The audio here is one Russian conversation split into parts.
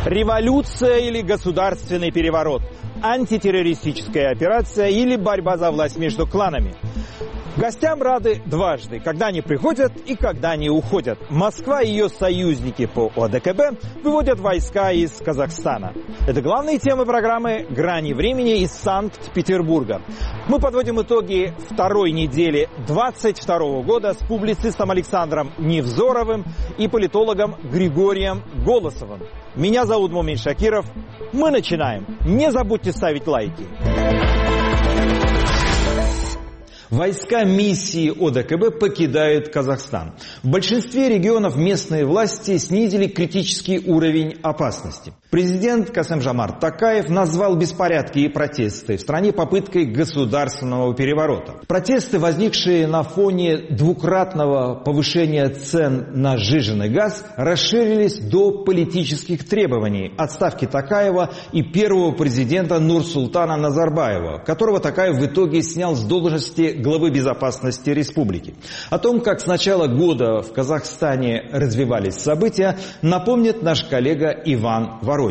Революция или государственный переворот? Антитеррористическая операция или борьба за власть между кланами? Гостям рады дважды, когда они приходят и когда они уходят. Москва и ее союзники по ОДКБ выводят войска из Казахстана. Это главные темы программы «Грани времени» из Санкт-Петербурга. Мы подводим итоги второй недели 2022 года с публицистом Александром Невзоровым и политологом Григорием Голосовым. Меня зовут Мумин Шакиров. Мы начинаем. Не забудьте ставить лайки. Войска миссии ОДКБ покидают Казахстан. В большинстве регионов местные власти снизили критический уровень опасности. Президент Касым-Жомарт Токаев назвал беспорядки и протесты в стране попыткой государственного переворота. Протесты, возникшие на фоне двукратного повышения цен на сжиженный газ, расширились до политических требований отставки Токаева и первого президента Нурсултана Назарбаева, которого Токаев в итоге снял с должности главы безопасности республики. О том, как с начала года в Казахстане развивались события, напомнит наш коллега Иван Воронин.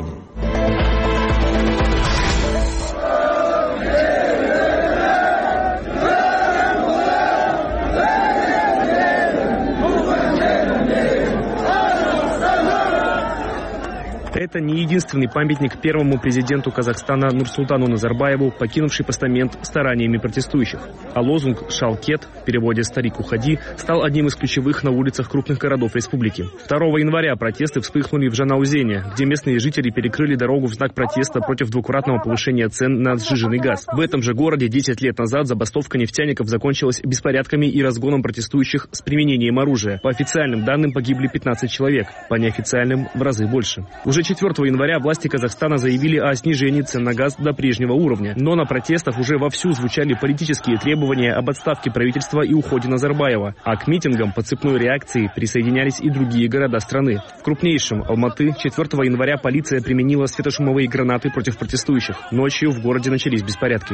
Это не единственный памятник первому президенту Казахстана Нурсултану Назарбаеву, покинувший постамент стараниями протестующих. А лозунг «Шалкет», в переводе «Старик, уходи», стал одним из ключевых на улицах крупных городов республики. 2 января протесты вспыхнули в Жанаузене, где местные жители перекрыли дорогу в знак протеста против двукратного повышения цен на сжиженный газ. В этом же городе 10 лет назад забастовка нефтяников закончилась беспорядками и разгоном протестующих с применением оружия. По официальным данным погибли 15 человек, по неофициальным в разы больше. Уже 4 января власти Казахстана заявили о снижении цен на газ до прежнего уровня. Но на протестах уже вовсю звучали политические требования об отставке правительства и уходе Назарбаева. А к митингам по цепной реакции присоединялись и другие города страны. В крупнейшем Алматы 4 января полиция применила светошумовые гранаты против протестующих. Ночью в городе начались беспорядки.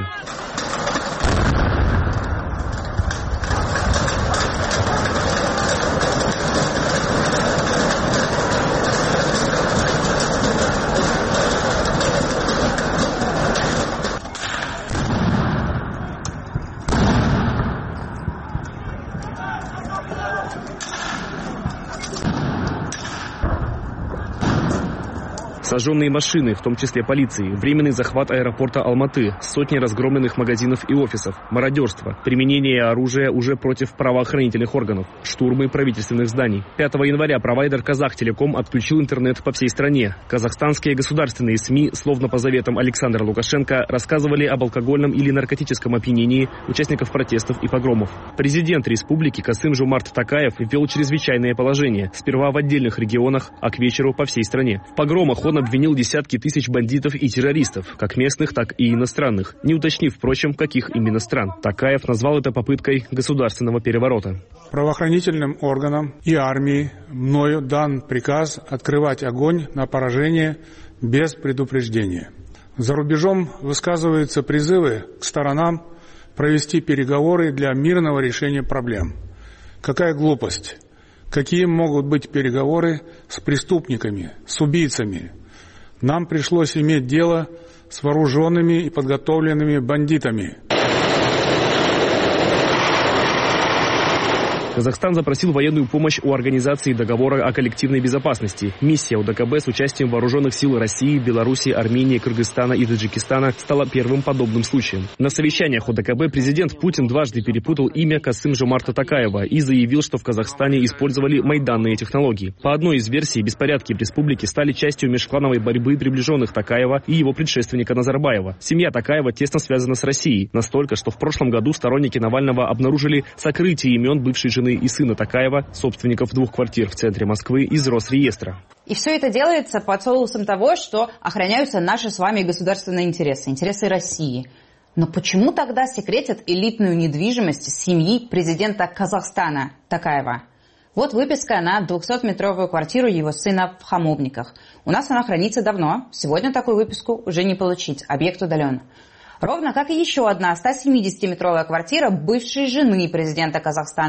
Сожженные машины, в том числе полиции, временный захват аэропорта Алматы, сотни разгромленных магазинов и офисов, мародерство, применение оружия уже против правоохранительных органов, штурмы правительственных зданий. 5 января провайдер Казахтелеком отключил интернет по всей стране. Казахстанские государственные СМИ, словно по заветам Александра Лукашенко, рассказывали об алкогольном или наркотическом опьянении участников протестов и погромов. Президент республики Касым-Жомарт Токаев ввел чрезвычайное положение, сперва в отдельных регионах, а к вечеру по всей стране. В погромах он обвинил десятки тысяч бандитов и террористов, как местных, так и иностранных, не уточнив, впрочем, каких именно стран. Токаев назвал это попыткой государственного переворота. Правоохранительным органам и армии мною дан приказ открывать огонь на поражение без предупреждения. За рубежом высказываются призывы к сторонам провести переговоры для мирного решения проблем. Какая глупость! Какие могут быть переговоры с преступниками, с убийцами? Нам пришлось иметь дело с вооруженными и подготовленными бандитами. Казахстан запросил военную помощь у Организации договора о коллективной безопасности. Миссия ОДКБ с участием вооруженных сил России, Беларуси, Армении, Кыргызстана и Таджикистана стала первым подобным случаем. На совещаниях ОДКБ президент Путин дважды перепутал имя Касым-Жомарта Токаева и заявил, что в Казахстане использовали майданные технологии. По одной из версий, беспорядки в республике стали частью межклановой борьбы приближенных Токаева и его предшественника Назарбаева. Семья Токаева тесно связана с Россией, настолько, что в прошлом году сторонники Навального обнаружили сокрытие имен бывшей жены и сына Токаева, собственников 2 квартир в центре Москвы, из Росреестра. И все это делается под соусом того, что охраняются наши с вами государственные интересы, интересы России. Но почему тогда секретят элитную недвижимость семьи президента Казахстана Токаева? Вот выписка на 200-метровую квартиру его сына в Хамовниках. У нас она хранится давно. Сегодня такую выписку уже не получить. Объект удален. Ровно как и еще одна 170-метровая квартира бывшей жены президента Казахстана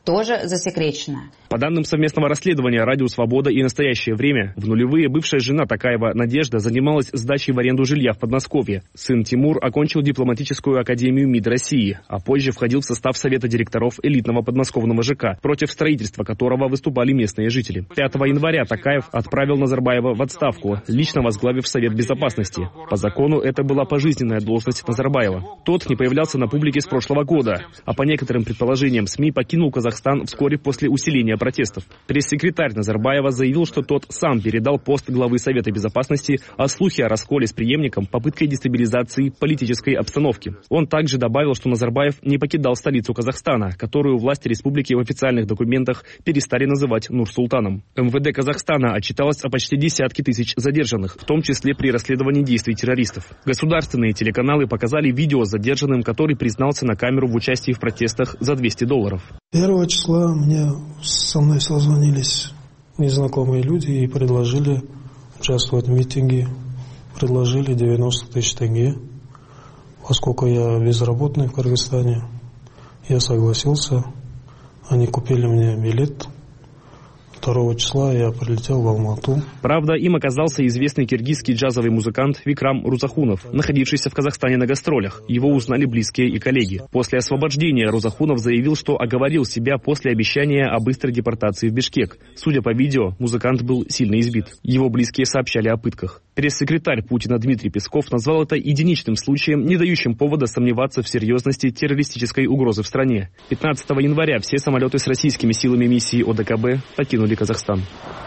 тоже засекречено. По данным совместного расследования «Радио Свобода» и «Настоящее время», в нулевые бывшая жена Токаева Надежда занималась сдачей в аренду жилья в Подмосковье. Сын Тимур окончил дипломатическую академию МИД России, а позже входил в состав совета директоров элитного подмосковного ЖК, против строительства которого выступали местные жители. 5 января Токаев отправил Назарбаева в отставку, лично возглавив Совет Безопасности. По закону это была пожизненная должность Назарбаева. Тот не появлялся на публике с прошлого года, а по некоторым предположениям СМИ покинул Казахстан вскоре после усиления протестов. Пресс-секретарь Назарбаева заявил, что тот сам передал пост главы Совета Безопасности, а слухи о расколе с преемником попыткой дестабилизации политической обстановки. Он также добавил, что Назарбаев не покидал столицу Казахстана, которую власти республики в официальных документах перестали называть Нур-Султаном. МВД Казахстана отчиталось о почти десятке тысяч задержанных, в том числе при расследовании действий террористов. Государственные телеканалы показали видео с задержанным, который признался на камеру в участии в протестах за $200. 1 числа со мной созвонились незнакомые люди и предложили участвовать в митинге. Предложили 90 тысяч тенге. Поскольку я безработный в Кыргызстане, я согласился. Они купили мне билет. 2 числа я прилетел в Алмату. Правда, им оказался известный киргизский джазовый музыкант Викрам Рузахунов, находившийся в Казахстане на гастролях. Его узнали близкие и коллеги. После освобождения Рузахунов заявил, что оговорил себя после обещания о быстрой депортации в Бишкек. Судя по видео, музыкант был сильно избит. Его близкие сообщали о пытках. Пресс-секретарь Путина Дмитрий Песков назвал это единичным случаем, не дающим повода сомневаться в серьезности террористической угрозы в стране. 15 января все самолеты с российскими силами миссии ОДКБ покинули Казахстан.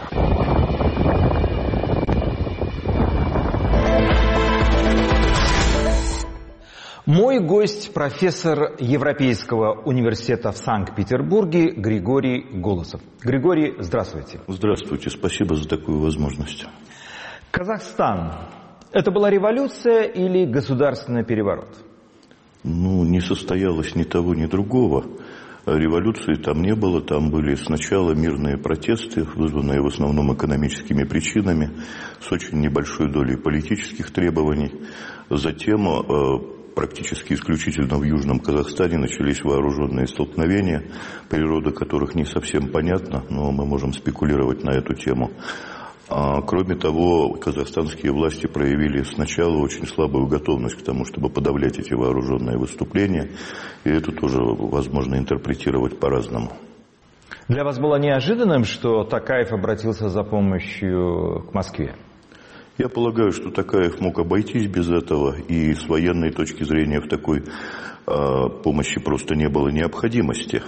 Мой гость – профессор Европейского университета в Санкт-Петербурге Григорий Голосов. Григорий, здравствуйте. Здравствуйте, спасибо за такую возможность. Казахстан – это была революция или государственный переворот? Не состоялось ни того, ни другого. Революции там не было, там были сначала мирные протесты, вызванные в основном экономическими причинами, с очень небольшой долей политических требований. Затем практически исключительно в Южном Казахстане начались вооруженные столкновения, природа которых не совсем понятна, но мы можем спекулировать на эту тему. Кроме того, казахстанские власти проявили сначала очень слабую готовность к тому, чтобы подавлять эти вооруженные выступления, и это тоже возможно интерпретировать по-разному. Для вас было неожиданным, что Токаев обратился за помощью к Москве? Я полагаю, что Токаев мог обойтись без этого, и с военной точки зрения в такой помощи просто не было необходимости.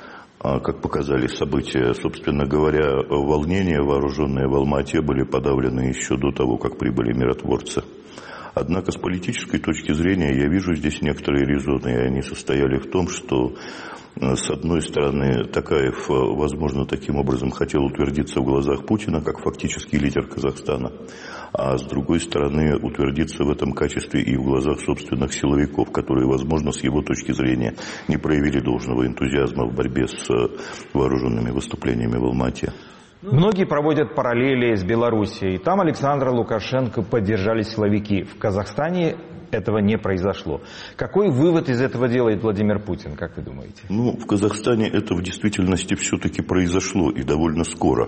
Как показали события, собственно говоря, волнения, вооруженные в Алма-Ате, были подавлены еще до того, как прибыли миротворцы. Однако с политической точки зрения я вижу здесь некоторые резоны, и они состояли в том, что с одной стороны Токаев, возможно, таким образом хотел утвердиться в глазах Путина как фактический лидер Казахстана, а с другой стороны утвердиться в этом качестве и в глазах собственных силовиков, которые, возможно, с его точки зрения не проявили должного энтузиазма в борьбе с вооруженными выступлениями в Алма-Ате. Многие проводят параллели с Белоруссией. Там Александра Лукашенко поддержали силовики. В Казахстане этого не произошло. Какой вывод из этого делает Владимир Путин, как вы думаете? В Казахстане это в действительности все-таки произошло, и довольно скоро.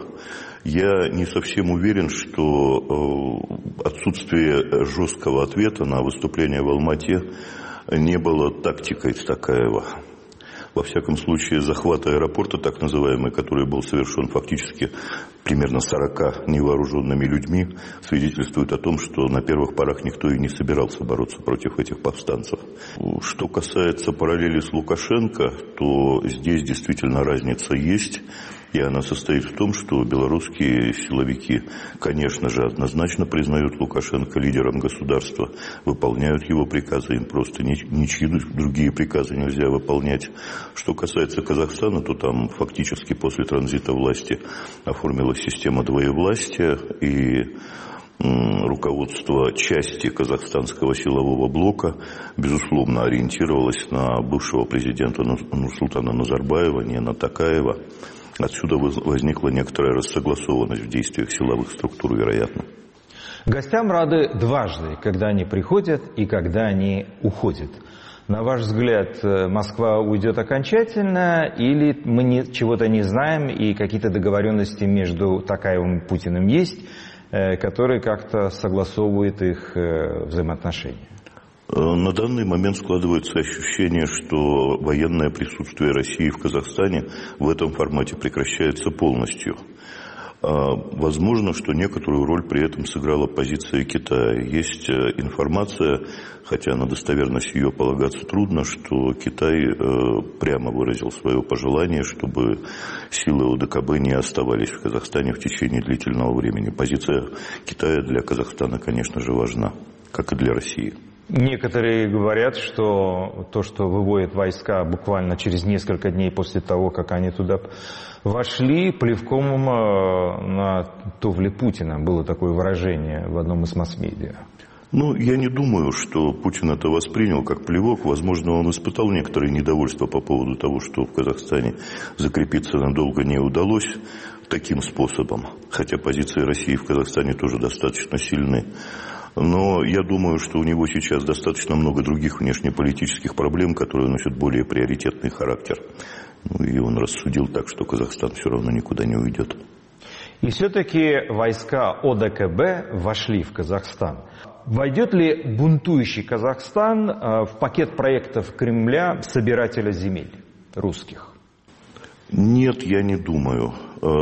Я не совсем уверен, что отсутствие жесткого ответа на выступление в Алма-Ате не было тактикой Токаева. Во всяком случае, захват аэропорта, так называемый, который был совершен фактически примерно 40 невооруженными людьми, свидетельствует о том, что на первых порах никто и не собирался бороться против этих повстанцев. Что касается параллели с Лукашенко, то здесь действительно разница есть. И она состоит в том, что белорусские силовики, конечно же, однозначно признают Лукашенко лидером государства, выполняют его приказы, им просто ничьи другие приказы нельзя выполнять. Что касается Казахстана, то там фактически после транзита власти оформилась система двоевластия, и руководство части казахстанского силового блока, безусловно, ориентировалось на бывшего президента Нурсултана Назарбаева, не на Токаева. Отсюда возникла некоторая рассогласованность в действиях силовых структур, вероятно. Гостям рады дважды, когда они приходят и когда они уходят. На ваш взгляд, Москва уйдет окончательно, или мы чего-то не знаем, и какие-то договоренности между Токаевым и Путиным есть, которые как-то согласовывают их взаимоотношения? На данный момент складывается ощущение, что военное присутствие России в Казахстане в этом формате прекращается полностью. Возможно, что некоторую роль при этом сыграла позиция Китая. Есть информация, хотя на достоверность ее полагаться трудно, что Китай прямо выразил свое пожелание, чтобы силы ОДКБ не оставались в Казахстане в течение длительного времени. Позиция Китая для Казахстана, конечно же, важна, как и для России. Некоторые говорят, что то, что выводят войска буквально через несколько дней после того, как они туда вошли, плевком на туфли Путина. Было такое выражение в одном из масс-медиа. Я не думаю, что Путин это воспринял как плевок. Возможно, он испытал некоторое недовольство по поводу того, что в Казахстане закрепиться надолго не удалось таким способом. Хотя позиции России в Казахстане тоже достаточно сильны. Но я думаю, что у него сейчас достаточно много других внешнеполитических проблем, которые носят более приоритетный характер. И он рассудил так, что Казахстан все равно никуда не уйдет. И все-таки войска ОДКБ вошли в Казахстан. Войдет ли бунтующий Казахстан в пакет проектов Кремля собирателя земель русских? Нет, я не думаю.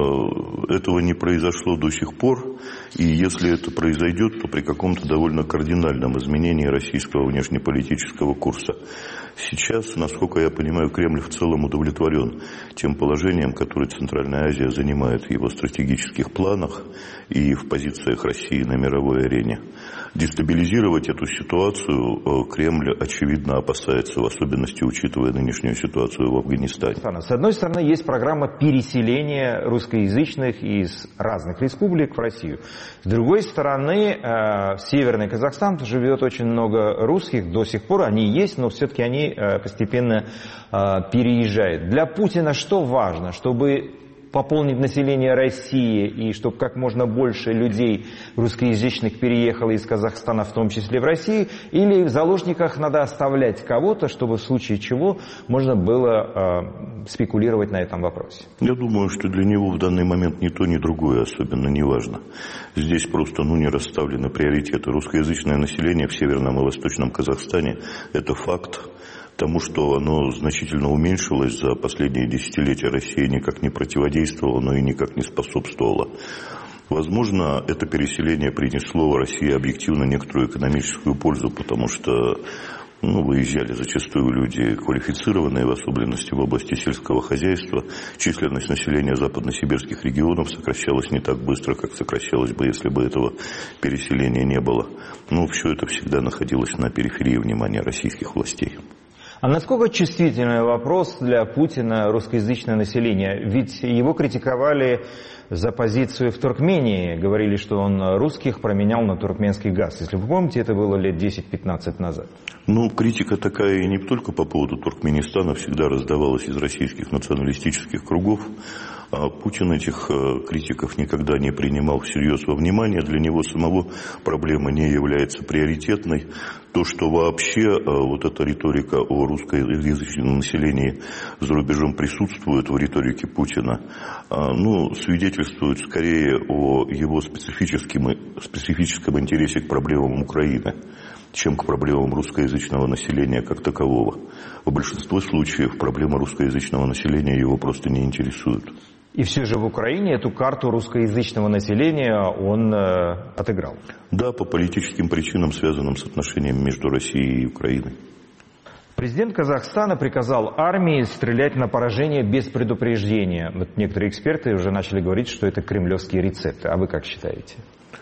Этого не произошло до сих пор. И если это произойдет, то при каком-то довольно кардинальном изменении российского внешнеполитического курса. Сейчас, насколько я понимаю, Кремль в целом удовлетворен тем положением, которое Центральная Азия занимает в его стратегических планах и в позициях России на мировой арене. Дестабилизировать эту ситуацию Кремль, очевидно, опасается, в особенности учитывая нынешнюю ситуацию в Афганистане. С одной стороны, есть программа переселения русскоязычных из разных республик в Россию. С другой стороны, в Северный Казахстан живет очень много русских, до сих пор они есть, но все-таки они постепенно переезжают. Для Путина что важно? Чтобы пополнить население России и чтобы как можно больше людей русскоязычных переехало из Казахстана, в том числе в Россию, или в заложниках надо оставлять кого-то, чтобы в случае чего можно было спекулировать на этом вопросе? Я думаю, что для него в данный момент ни то, ни другое особенно не важно. Здесь просто не расставлены приоритеты. Русскоязычное население в Северном и Восточном Казахстане – это факт. Тому, что оно значительно уменьшилось за последние десятилетия, Россия никак не противодействовала, но и никак не способствовала. Возможно, это переселение принесло России объективно некоторую экономическую пользу, потому что выезжали зачастую люди квалифицированные, в особенности в области сельского хозяйства. Численность населения западносибирских регионов сокращалась не так быстро, как сокращалась бы, если бы этого переселения не было. Но все это всегда находилось на периферии внимания российских властей. А насколько чувствительный вопрос для Путина русскоязычное население? Ведь его критиковали за позицию в Туркмении. Говорили, что он русских променял на туркменский газ. Если вы помните, это было лет 10-15 назад. Критика такая и не только по поводу Туркменистана всегда раздавалась из российских националистических кругов. А Путин этих критиков никогда не принимал всерьез во внимание. Для него самого проблема не является приоритетной. То, что вообще вот эта риторика о русскоязычном населении за рубежом присутствует в риторике Путина, свидетельствует скорее о его специфическом интересе к проблемам Украины, чем к проблемам русскоязычного населения как такового. В большинстве случаев проблемы русскоязычного населения его просто не интересуют. И все же в Украине эту карту русскоязычного населения он отыграл. Да, по политическим причинам, связанным с отношениями между Россией и Украиной. Президент Казахстана приказал армии стрелять на поражение без предупреждения. Вот некоторые эксперты уже начали говорить, что это кремлевские рецепты. А вы как считаете?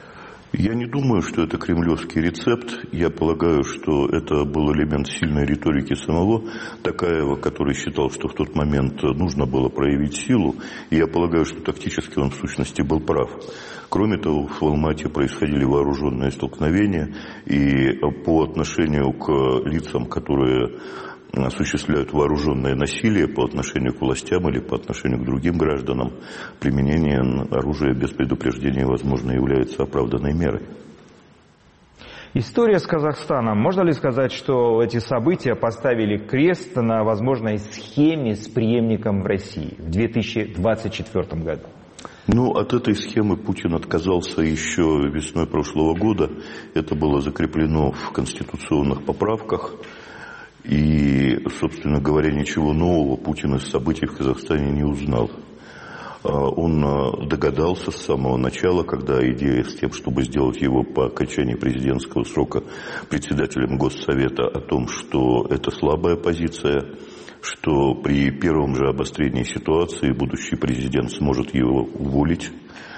Я не думаю, что это кремлевский рецепт. Я полагаю, что это был элемент сильной риторики самого Токаева, который считал, что в тот момент нужно было проявить силу. И я полагаю, что тактически он в сущности был прав. Кроме того, в Алмате происходили вооруженные столкновения. И по отношению к лицам, которые осуществляют вооруженное насилие по отношению к властям или по отношению к другим гражданам, применение оружия без предупреждения, возможно, является оправданной мерой. История с Казахстаном. Можно ли сказать, что эти события поставили крест на возможной схеме с преемником в России в 2024 году? Ну, от этой схемы Путин отказался еще весной прошлого года. Это было закреплено в конституционных поправках. И, собственно говоря, ничего нового Путин из событий в Казахстане не узнал. Он догадался с самого начала, когда идея с тем, чтобы сделать его по окончании президентского срока председателем Госсовета, о том, что это слабая позиция, что при первом же обострении ситуации будущий президент сможет его уволить.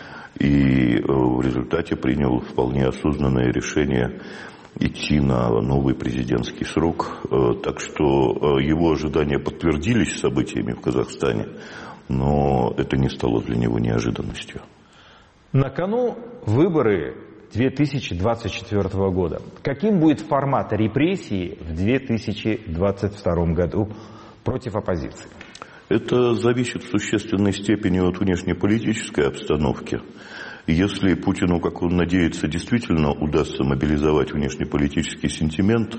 И в результате принял вполне осознанное решение идти на новый президентский срок. Так что его ожидания подтвердились событиями в Казахстане, но это не стало для него неожиданностью. На кону выборы 2024 года. Каким будет формат репрессий в 2022 году против оппозиции? Это зависит в существенной степени от внешнеполитической обстановки. Если Путину, как он надеется, действительно удастся мобилизовать внешнеполитический сентимент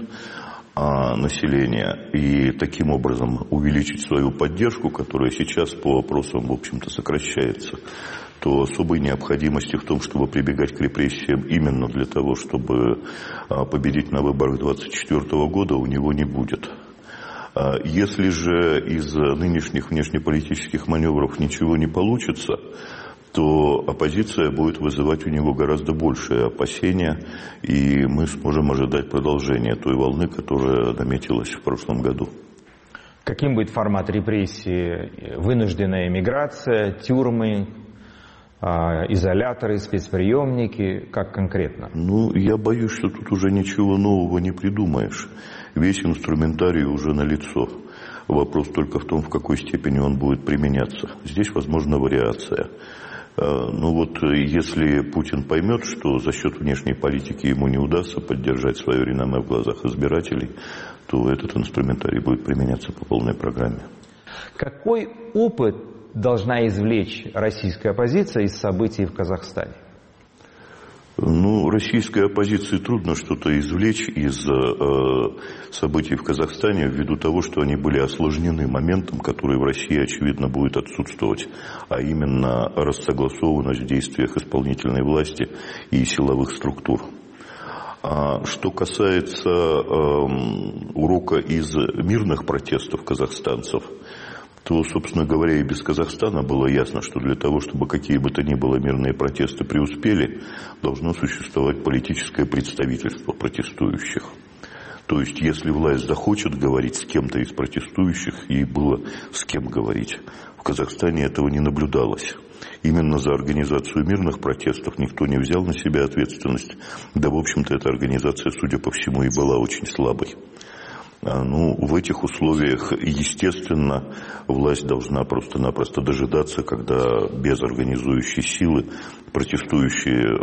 населения и таким образом увеличить свою поддержку, которая сейчас по опросам, в общем-то, сокращается, то особой необходимости в том, чтобы прибегать к репрессиям именно для того, чтобы победить на выборах 2024 года, у него не будет. Если же из нынешних внешнеполитических маневров ничего не получится, то оппозиция будет вызывать у него гораздо большие опасения, и мы сможем ожидать продолжения той волны, которая наметилась в прошлом году. Каким будет формат репрессий? Вынужденная миграция, тюрьмы, изоляторы, спецприемники? Как конкретно? Ну, я боюсь, что тут уже ничего нового не придумаешь. Весь инструментарий уже налицо. Вопрос только в том, в какой степени он будет применяться. Здесь возможна вариация. Ну вот, если Путин поймет, что за счет внешней политики ему не удастся поддержать свое реноме в глазах избирателей, то этот инструментарий будет применяться по полной программе. Какой опыт должна извлечь российская оппозиция из событий в Казахстане? Ну, российской оппозиции трудно что-то извлечь из событий в Казахстане ввиду того, что они были осложнены моментом, который в России, очевидно, будет отсутствовать, а именно рассогласованность в действиях исполнительной власти и силовых структур. Что касается урока из мирных протестов казахстанцев, то, собственно говоря, и без Казахстана было ясно, что для того, чтобы какие бы то ни было мирные протесты преуспели, должно существовать политическое представительство протестующих. То есть, если власть захочет говорить с кем-то из протестующих, ей было с кем говорить. В Казахстане этого не наблюдалось. Именно за организацию мирных протестов никто не взял на себя ответственность. Да, в общем-то, эта организация, судя по всему, и была очень слабой. Ну, в этих условиях, естественно, власть должна просто-напросто дожидаться, когда без организующей силы протестующие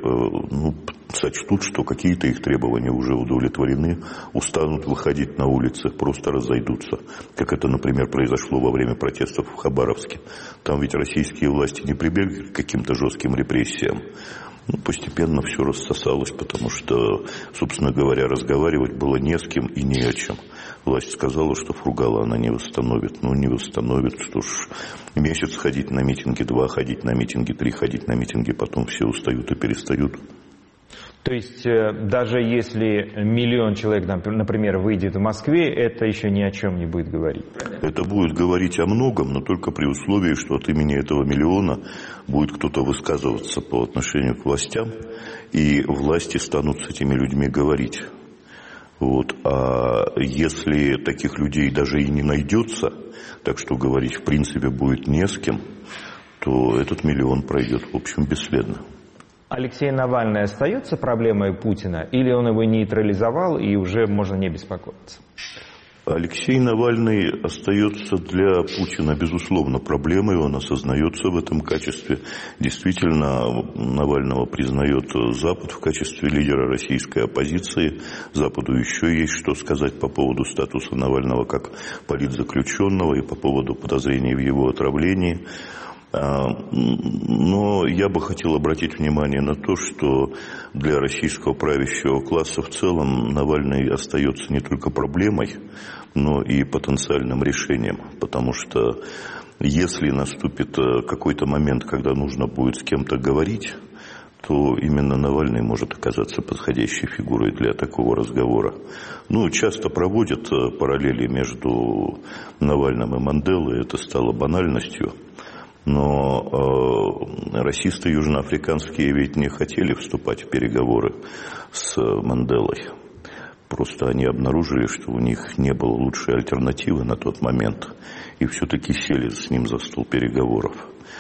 сочтут, что какие-то их требования уже удовлетворены, устанут выходить на улицы, просто разойдутся. Как это, например, произошло во время протестов в Хабаровске. Там ведь российские власти не прибегли к каким-то жестким репрессиям. Постепенно все рассосалось, потому что, собственно говоря, разговаривать было не с кем и не о чем. Власть сказала, что Фургала она не восстановит. Ну, не восстановит, что ж, месяц ходить на митинги, 2 ходить на митинги, 3 ходить на митинги, потом все устают и перестают. То есть, даже если 1 миллион человек, например, выйдет в Москве, это еще ни о чем не будет говорить? Это будет говорить о многом, но только при условии, что от имени этого миллиона будет кто-то высказываться по отношению к властям, и власти станут с этими людьми говорить. Вот. А если таких людей даже и не найдется, так что говорить в принципе будет не с кем, то этот 1 миллион пройдет, в общем, бесследно. Алексей Навальный остается проблемой Путина, или он его нейтрализовал и уже можно не беспокоиться? Алексей Навальный остается для Путина, безусловно, проблемой, он осознается в этом качестве. Действительно, Навального признает Запад в качестве лидера российской оппозиции. Западу еще есть что сказать по поводу статуса Навального как политзаключенного и по поводу подозрений в его отравлении. Но я бы хотел обратить внимание на то, что для российского правящего класса в целом Навальный остается не только проблемой, но и потенциальным решением. Потому что если наступит какой-то момент, когда нужно будет с кем-то говорить, то именно Навальный может оказаться подходящей фигурой для такого разговора. Часто проводят параллели между Навальным и Манделой, это стало банальностью. Но расисты южноафриканские ведь не хотели вступать в переговоры с Манделой. Просто они обнаружили, что у них не было лучшей альтернативы на тот момент. И все-таки сели с ним за стол переговоров.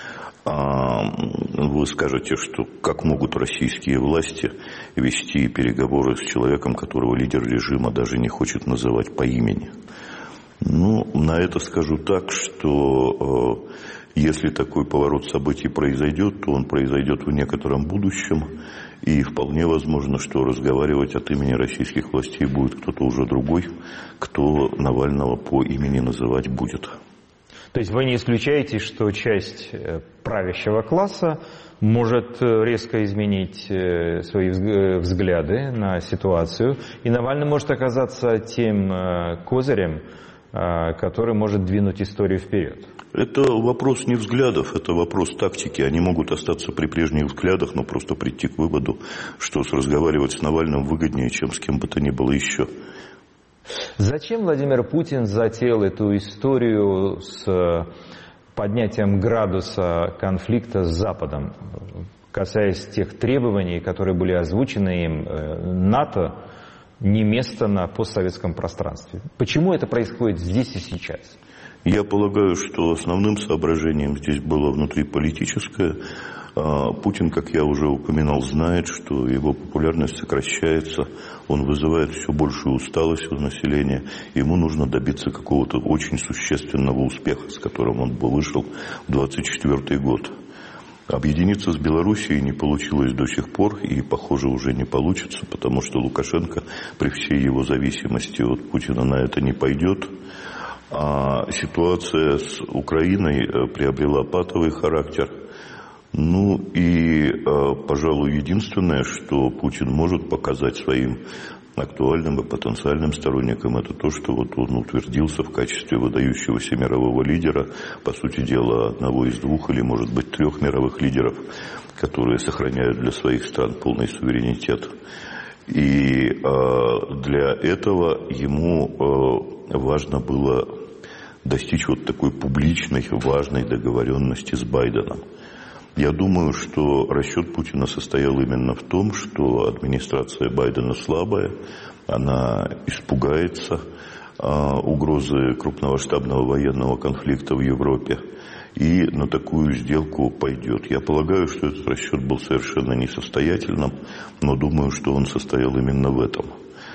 Вы скажете, что как могут российские власти вести переговоры с человеком, которого лидер режима даже не хочет называть по имени? На это скажу так, что если такой поворот событий произойдет, то он произойдет в некотором будущем. И вполне возможно, что разговаривать от имени российских властей будет кто-то уже другой, кто Навального по имени называть будет. То есть вы не исключаете, что часть правящего класса может резко изменить свои взгляды на ситуацию, и Навальный может оказаться тем козырем, который может двинуть историю вперед? Это вопрос не взглядов, это вопрос тактики. Они могут остаться при прежних взглядах, но просто прийти к выводу, что разговаривать с Навальным выгоднее, чем с кем бы то ни было еще. Зачем Владимир Путин затеял эту историю с поднятием градуса конфликта с Западом, касаясь тех требований, которые были озвучены им? НАТО не место на постсоветском пространстве. Почему это происходит здесь и сейчас? Я полагаю, что основным соображением здесь было внутриполитическое. Путин, как я уже упоминал, знает, что его популярность сокращается, он вызывает все большую усталость у населения, ему нужно добиться какого-то очень существенного успеха, с которым он бы вышел в 2024 год. Объединиться с Белоруссией не получилось до сих пор и, похоже, уже не получится, потому что Лукашенко при всей его зависимости от Путина на это не пойдет. А ситуация с Украиной приобрела патовый характер. Пожалуй, единственное, что Путин может показать своим актуальным и потенциальным сторонникам, это то, что он утвердился в качестве выдающегося мирового лидера, по сути дела, одного из двух или, может быть, трех мировых лидеров, которые сохраняют для своих стран полный суверенитет. И для этого ему важно было достичь такой публичной, важной договоренности с Байденом. Я думаю, что расчет Путина состоял именно в том, что администрация Байдена слабая, она испугается угрозы крупномасштабного военного конфликта в Европе и на такую сделку пойдет. Я полагаю, что этот расчет был совершенно несостоятельным, но думаю, что он состоял именно в этом.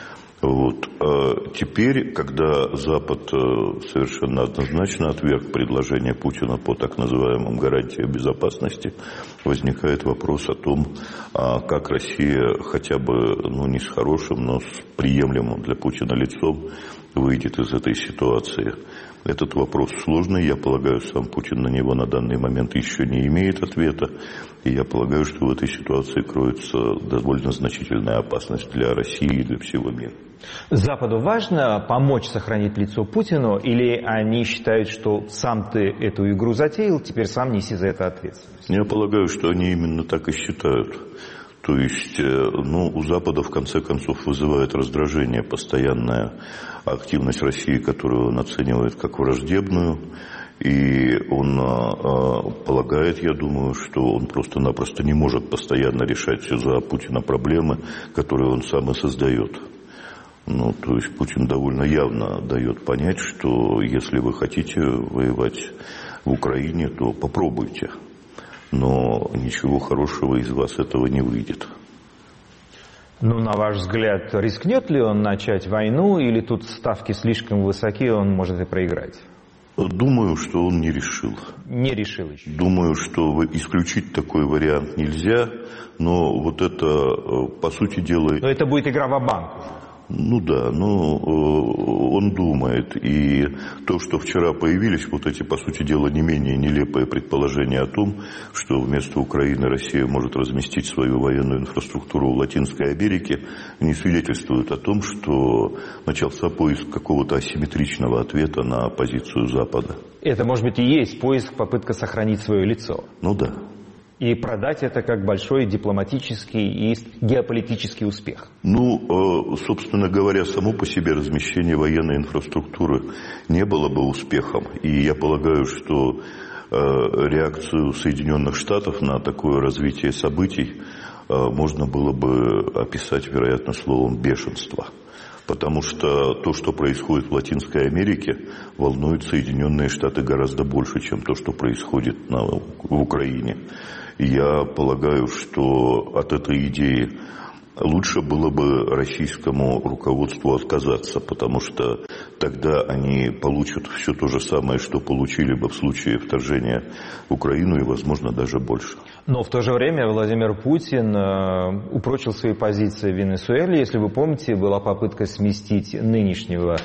Теперь, когда Запад совершенно однозначно отверг предложение Путина по так называемым гарантиям безопасности, возникает вопрос о том, как Россия хотя бы, не с хорошим, но с приемлемым для Путина лицом выйдет из этой ситуации. Этот вопрос сложный, я полагаю, сам Путин на него на данный момент еще не имеет ответа, и я полагаю, что в этой ситуации кроется довольно значительная опасность для России и для всего мира. Западу важно помочь сохранить лицо Путину, или они считают, что сам ты эту игру затеял, теперь сам неси за это ответственность? Я полагаю, что они именно так и считают. То есть, у Запада в конце концов вызывает раздражение постоянная активность России, которую он оценивает как враждебную. И он полагает, я думаю, что он просто-напросто не может постоянно решать за Путина проблемы, которые он сам и создает. То есть Путин довольно явно дает понять, что если вы хотите воевать в Украине, то попробуйте. Но ничего хорошего из вас этого не выйдет. На ваш взгляд, рискнет ли он начать войну, или тут ставки слишком высоки, он может и проиграть? Думаю, что он не решил. Не решил еще? Думаю, что исключить такой вариант нельзя, но это, по сути дела... Но это будет игра ва-банк. Ну да, но он думает. И то, что вчера появились вот эти, по сути дела, не менее нелепые предположения о том, что вместо Украины Россия может разместить свою военную инфраструктуру в Латинской Америке, не свидетельствуют о том, что начался поиск какого-то асимметричного ответа на позицию Запада. Это, может быть, и есть поиск, попытка сохранить свое лицо. Ну да. И продать это как большой дипломатический и геополитический успех. Ну, собственно говоря, само по себе размещение военной инфраструктуры не было бы успехом. И я полагаю, что реакцию Соединенных Штатов на такое развитие событий можно было бы описать, вероятно, словом «бешенство». Потому что то, что происходит в Латинской Америке, волнует Соединенные Штаты гораздо больше, чем то, что происходит в Украине. И я полагаю, что от этой идеи лучше было бы российскому руководству отказаться, потому что тогда они получат все то же самое, что получили бы в случае вторжения в Украину, и, возможно, даже больше. Но в то же время Владимир Путин упрочил свои позиции в Венесуэле. Если вы помните, была попытка сместить нынешнего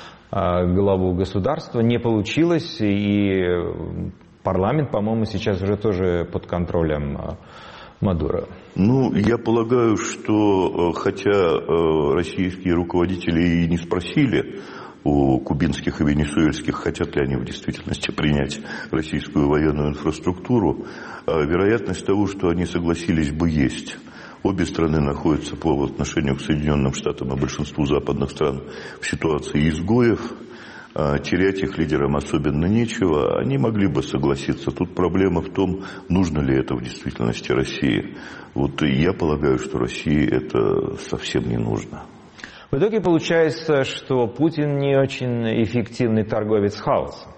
главу государства. Не получилось, и парламент, по-моему, сейчас уже тоже под контролем Мадуро. Ну, я полагаю, что хотя российские руководители и не спросили у кубинских и венесуэльских, хотят ли они в действительности принять российскую военную инфраструктуру, вероятность того, что они согласились бы, есть. Обе страны находятся по отношению к Соединенным Штатам и большинству западных стран в ситуации изгоев. Терять их лидерам особенно нечего, они могли бы согласиться. Тут проблема в том, нужно ли это в действительности России. Вот я полагаю, что России это совсем не нужно. В итоге получается, что Путин не очень эффективный торговец хаосом.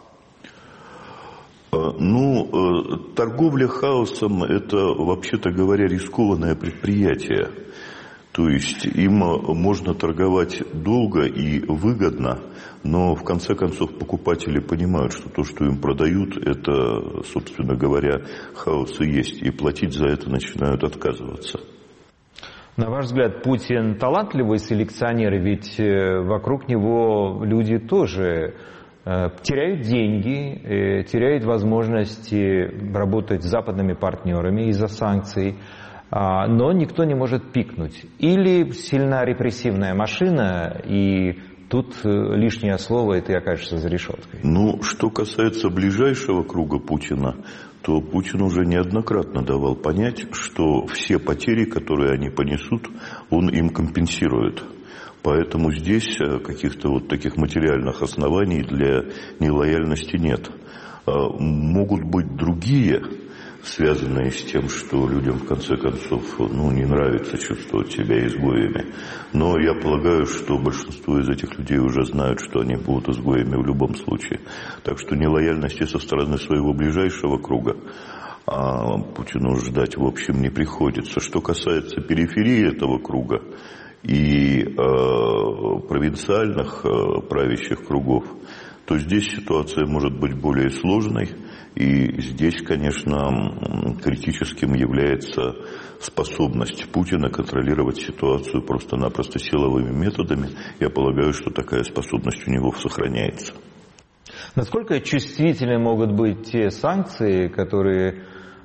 Ну, торговля хаосом – это, вообще-то говоря, рискованное предприятие. То есть им можно торговать долго и выгодно, но в конце концов покупатели понимают, что то, что им продают, это, собственно говоря, хаос и есть, и платить за это начинают отказываться. На ваш взгляд, Путин талантливый селекционер, ведь вокруг него люди тоже теряют деньги, теряют возможности работать с западными партнерами из-за санкций, но никто не может пикнуть. Или сильна репрессивная машина, и тут лишнее слово, и ты окажешься за решеткой. Ну, что касается ближайшего круга Путина, то Путин уже неоднократно давал понять, что все потери, которые они понесут, он им компенсирует. Поэтому здесь каких-то вот таких материальных оснований для нелояльности нет. Могут быть другие, связанные с тем, что людям в конце концов не нравится чувствовать себя изгоями. Но я полагаю, что большинство из этих людей уже знают, что они будут изгоями в любом случае. Так что нелояльности со стороны своего ближайшего круга Путину ждать в общем не приходится. Что касается периферии этого круга и провинциальных правящих кругов, то здесь ситуация может быть более сложной. И здесь, конечно, критическим является способность Путина контролировать ситуацию просто-напросто силовыми методами. Я полагаю, что такая способность у него сохраняется. Насколько чувствительны могут быть те санкции, которые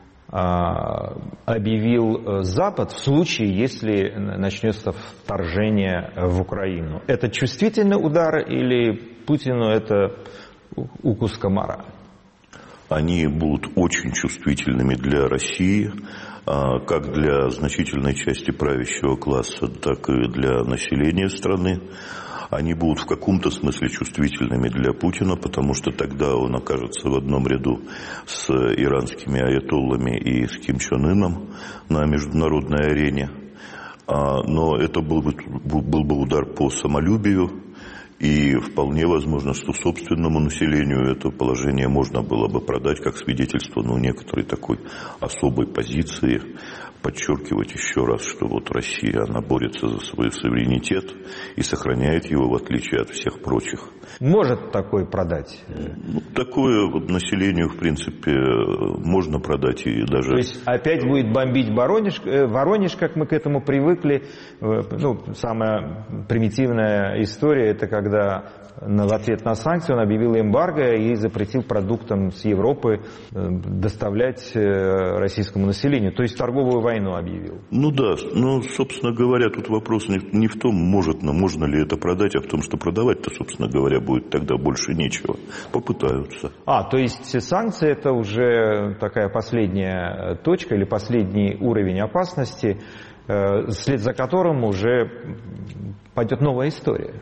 объявил Запад в случае, если начнется вторжение в Украину? Это чувствительный удар или Путину это укус комара? Они будут очень чувствительными для России, как для значительной части правящего класса, так и для населения страны. Они будут в каком-то смысле чувствительными для Путина, потому что тогда он окажется в одном ряду с иранскими аятоллами и с Ким Чен Ыном на международной арене. Но это был бы удар по самолюбию И вполне возможно, что собственному населению это положение можно было бы продать как свидетельство, некоторой такой особой позиции, подчеркивать еще раз, что вот Россия, она борется за свой суверенитет и сохраняет его в отличие от всех прочих. Может такое продать? Такое населению, в принципе, можно продать и даже... То есть опять будет бомбить Воронеж, как мы к этому привыкли. Самая примитивная история, это когда в ответ на санкции он объявил эмбарго и запретил продуктам с Европы доставлять российскому населению. То есть торговую войну объявил. Собственно говоря, тут вопрос не в том, можно ли это продать, а в том, что продавать-то, собственно говоря, будет тогда больше нечего. Попытаются. То есть санкции это уже такая последняя точка или последний уровень опасности, вслед за которым уже пойдет новая история.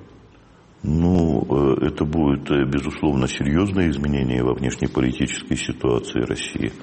Это будет, безусловно, серьезное изменение во внешнеполитической ситуации России.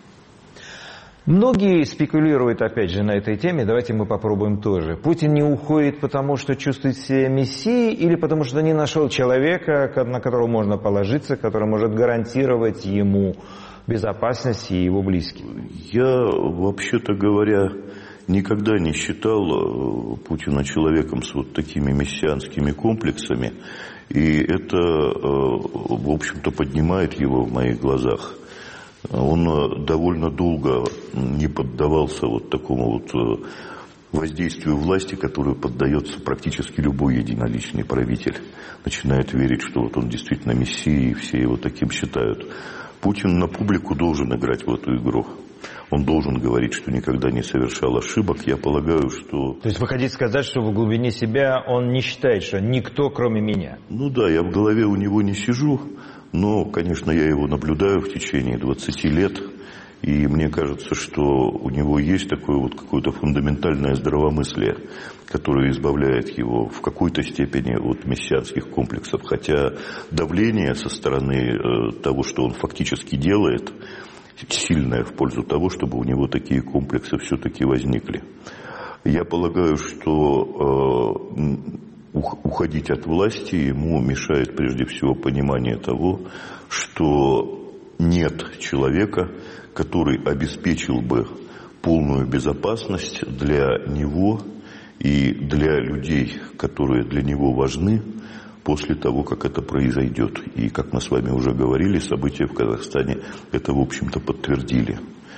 Многие спекулируют, опять же, на этой теме. Давайте мы попробуем тоже. Путин не уходит, потому что чувствует себя мессией, или потому что не нашел человека, на которого можно положиться, который может гарантировать ему безопасность и его близких? Я, вообще-то говоря, никогда не считал Путина человеком с вот такими мессианскими комплексами, и это, в общем-то, поднимает его в моих глазах. Он довольно долго не поддавался вот такому вот воздействию власти, которое поддается практически любой единоличный правитель. Начинает верить, что вот он действительно мессия, и все его таким считают. Путин на публику должен играть в эту игру. Он должен говорить, что никогда не совершал ошибок. Я полагаю, что... То есть вы хотите сказать, что в глубине себя он не считает, что никто, кроме меня? Я в голове у него не сижу, но, конечно, я его наблюдаю в течение 20 лет. И мне кажется, что у него есть такое вот какое-то фундаментальное здравомыслие, которое избавляет его в какой-то степени от мессианских комплексов. Хотя давление со стороны того, что он фактически делает, сильное в пользу того, чтобы у него такие комплексы все-таки возникли. Я полагаю, что уходить от власти ему мешает прежде всего понимание того, что нет человека, который обеспечил бы полную безопасность для него и для людей, которые для него важны, после того, как это произойдет. И, как мы с вами уже говорили, события в Казахстане это, в общем-то, подтвердили.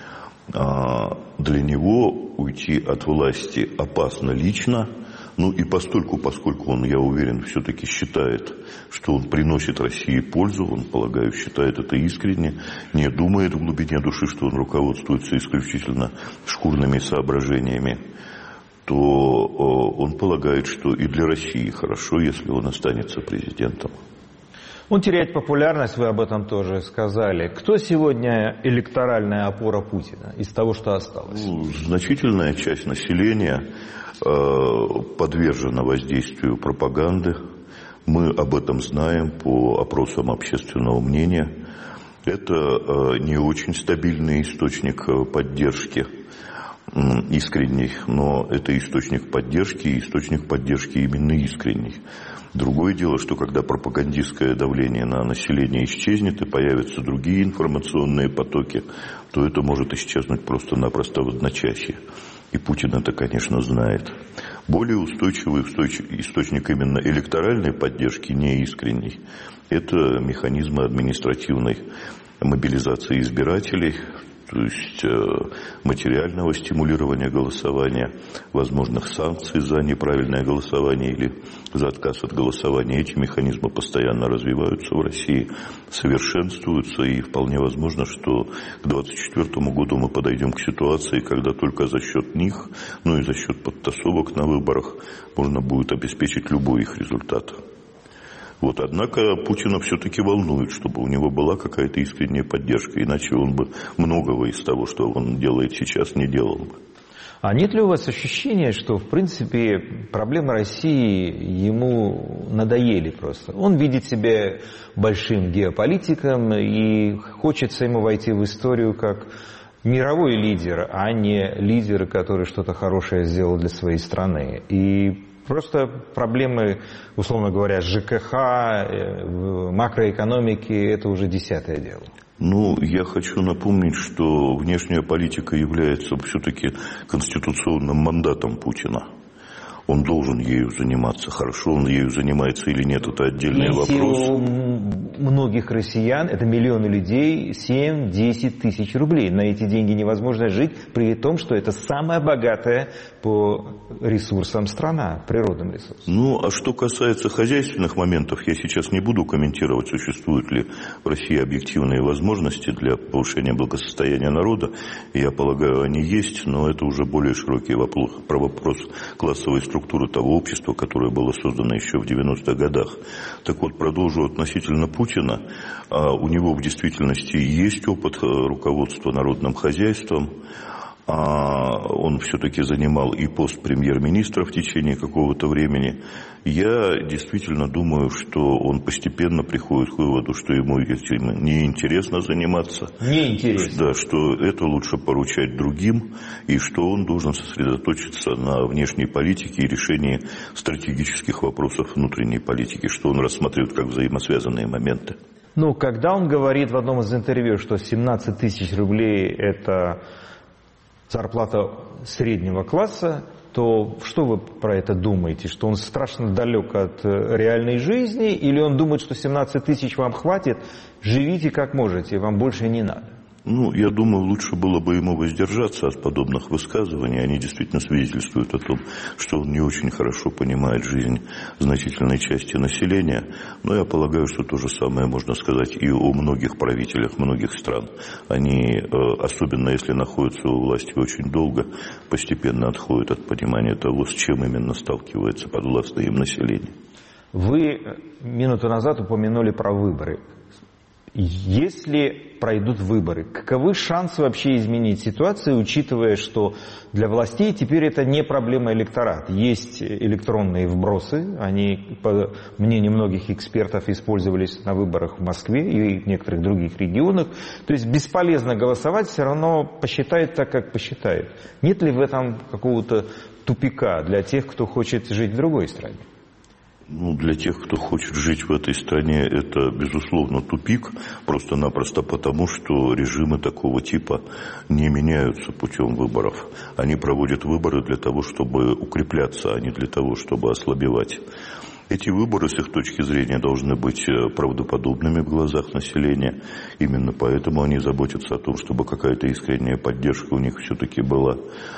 Для него уйти от власти опасно лично, и поскольку он, я уверен, все-таки считает, что он приносит России пользу, он, полагаю, считает это искренне, не думает в глубине души, что он руководствуется исключительно шкурными соображениями, то он полагает, что и для России хорошо, если он останется президентом. Он теряет популярность, вы об этом тоже сказали. Кто сегодня электоральная опора Путина из того, что осталось? Значительная часть населения подвержена воздействию пропаганды. Мы об этом знаем по опросам общественного мнения. Это не очень стабильный источник поддержки, искренний, но это источник поддержки, и источник поддержки именно искренний. Другое дело, что когда пропагандистское давление на население исчезнет и появятся другие информационные потоки, то это может исчезнуть просто-напросто в одночасье. И Путин это, конечно, знает. Более устойчивый источник именно электоральной поддержки, не искренний, это механизмы административной мобилизации избирателей, то есть материального стимулирования голосования, возможных санкций за неправильное голосование или за отказ от голосования. Эти механизмы постоянно развиваются в России, совершенствуются, и вполне возможно, что к 2024 году мы подойдем к ситуации, когда только за счет них, и за счет подтасовок на выборах можно будет обеспечить любой их результат. Однако Путина все-таки волнует, чтобы у него была какая-то искренняя поддержка, иначе он бы многого из того, что он делает сейчас, не делал бы. А нет ли у вас ощущения, что, в принципе, проблемы России ему надоели просто? Он видит себя большим геополитиком, и хочется ему войти в историю как мировой лидер, а не лидер, который что-то хорошее сделал для своей страны. И Просто проблемы, условно говоря, ЖКХ, макроэкономики – это уже 10-е дело. Ну, я хочу напомнить, что внешняя политика является все-таки конституционным мандатом Путина. Он должен ею заниматься. Хорошо он ею занимается или нет, это отдельный вопрос. У многих россиян, это миллионы людей, 7-10 тысяч рублей. На эти деньги невозможно жить, при том, что это самая богатая по ресурсам страна, природным ресурсам. Ну, а что касается хозяйственных моментов, я сейчас не буду комментировать, существуют ли в России объективные возможности для повышения благосостояния народа. Я полагаю, они есть, но это уже более широкий вопрос про вопрос классовой структуры того общества, которое было создано еще в 90-х годах. Так вот, продолжу относительно Путина. У него в действительности есть опыт руководства народным хозяйством. Он все-таки занимал и пост премьер-министра в течение какого-то времени. Я действительно думаю, что он постепенно приходит к выводу, что ему этим неинтересно заниматься. Неинтересно. Да, что это лучше поручать другим, и что он должен сосредоточиться на внешней политике и решении стратегических вопросов внутренней политики, что он рассматривает как взаимосвязанные моменты. Ну, когда он говорит в одном из интервью, что 17 тысяч рублей – это зарплата среднего класса, то что вы про это думаете? Что он страшно далек от реальной жизни? Или он думает, что 17 тысяч вам хватит, живите как можете, вам больше не надо? Ну, я думаю, лучше было бы ему воздержаться от подобных высказываний. Они действительно свидетельствуют о том, что он не очень хорошо понимает жизнь значительной части населения. Но я полагаю, что то же самое можно сказать и о многих правителях многих стран. Они, особенно если находятся у власти очень долго, постепенно отходят от понимания того, с чем именно сталкивается подвластное им население. Вы минуту назад упомянули про выборы. Если пройдут выборы, каковы шансы вообще изменить ситуацию, учитывая, что для властей теперь это не проблема электората? Есть электронные вбросы, они, по мнению многих экспертов, использовались на выборах в Москве и в некоторых других регионах. То есть бесполезно голосовать, все равно посчитают так, как посчитают. Нет ли в этом какого-то тупика для тех, кто хочет жить в другой стране? Ну, для тех, кто хочет жить в этой стране, это, безусловно, тупик, просто-напросто потому, что режимы такого типа не меняются путем выборов. Они проводят выборы для того, чтобы укрепляться, а не для того, чтобы ослабевать. Эти выборы, с их точки зрения, должны быть правдоподобными в глазах населения. Именно поэтому они заботятся о том, чтобы какая-то искренняя поддержка у них все-таки была.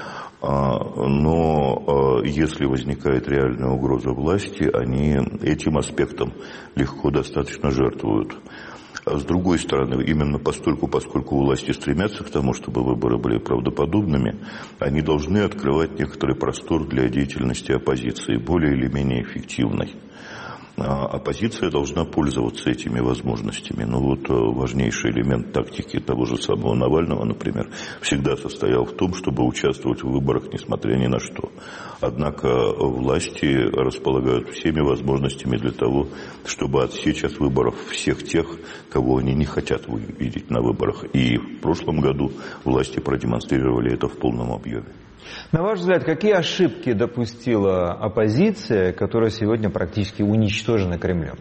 Но если возникает реальная угроза власти, они этим аспектом легко достаточно жертвуют. А с другой стороны, именно поскольку власти стремятся к тому, чтобы выборы были правдоподобными, они должны открывать некоторый простор для деятельности оппозиции, более или менее эффективной. Оппозиция должна пользоваться этими возможностями. Но вот важнейший элемент тактики того же самого Навального, например, всегда состоял в том, чтобы участвовать в выборах, несмотря ни на что. Однако власти располагают всеми возможностями для того, чтобы отсечь от выборов всех тех, кого они не хотят видеть на выборах. И в прошлом году власти продемонстрировали это в полном объеме. На ваш взгляд, какие ошибки допустила оппозиция, которая сегодня практически уничтожена Кремлем?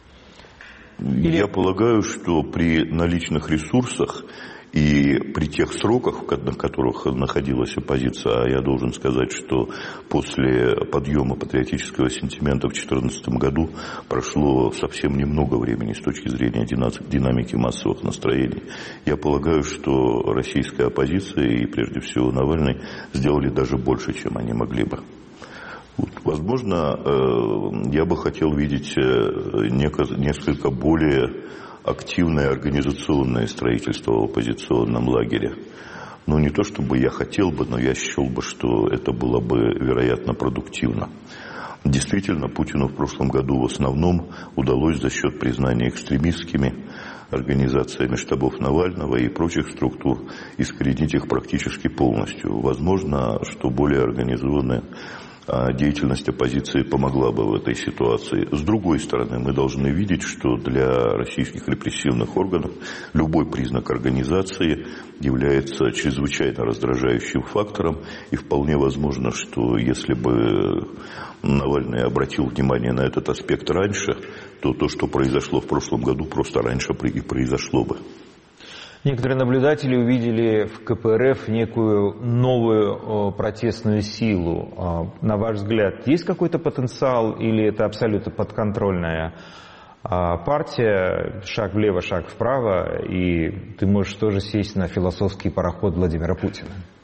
Я полагаю, что при наличных ресурсах и при тех сроках, на которых находилась оппозиция, а я должен сказать, что после подъема патриотического сентимента в 2014 году прошло совсем немного времени с точки зрения динамики массовых настроений, я полагаю, что российская оппозиция и прежде всего Навальный сделали даже больше, чем они могли бы. Вот, возможно, я бы хотел видеть несколько более активное организационное строительство в оппозиционном лагере. Ну, не то чтобы я хотел бы, но я счел бы, что это было бы, вероятно, продуктивно. Действительно, Путину в прошлом году в основном удалось за счет признания экстремистскими организациями штабов Навального и прочих структур искоренить их практически полностью. Возможно, что более организованное деятельность оппозиции помогла бы в этой ситуации. С другой стороны, мы должны видеть, что для российских репрессивных органов любой признак организации является чрезвычайно раздражающим фактором, и вполне возможно, что если бы Навальный обратил внимание на этот аспект раньше, то то, что произошло в прошлом году, просто раньше и произошло бы. Некоторые наблюдатели увидели в КПРФ некую новую протестную силу. На ваш взгляд, есть какой-то потенциал или это абсолютно подконтрольная партия, шаг влево, шаг вправо, и ты можешь тоже сесть на философский пароход Владимира Путина?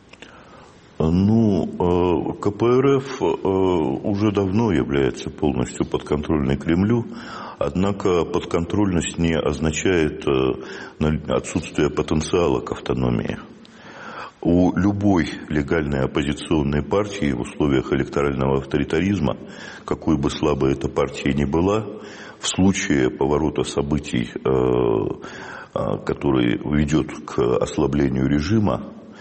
КПРФ уже давно является полностью подконтрольной Кремлю, однако подконтрольность не означает отсутствие потенциала к автономии. У любой легальной оппозиционной партии в условиях электорального авторитаризма, какой бы слабой эта партия ни была, в случае поворота событий, который ведет к ослаблению режима,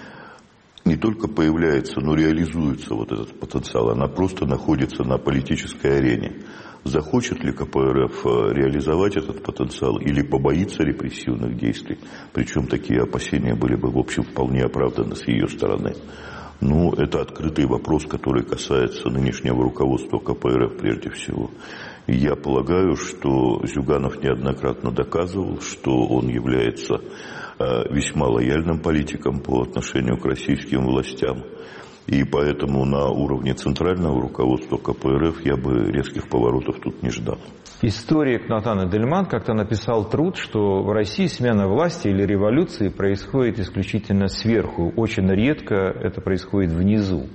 не только появляется, но реализуется вот этот потенциал. Она просто находится на политической арене. Захочет ли КПРФ реализовать этот потенциал или побоится репрессивных действий? Причем такие опасения были бы, в общем, вполне оправданы с ее стороны. Это открытый вопрос, который касается нынешнего руководства КПРФ прежде всего. Я полагаю, что Зюганов неоднократно доказывал, что он является весьма лояльным политиком по отношению к российским властям. И поэтому на уровне центрального руководства КПРФ я бы резких поворотов тут не ждал. Историк Натан Эдельман как-то написал труд, что в России смена власти или революции происходит исключительно сверху. Очень редко это происходит внизу.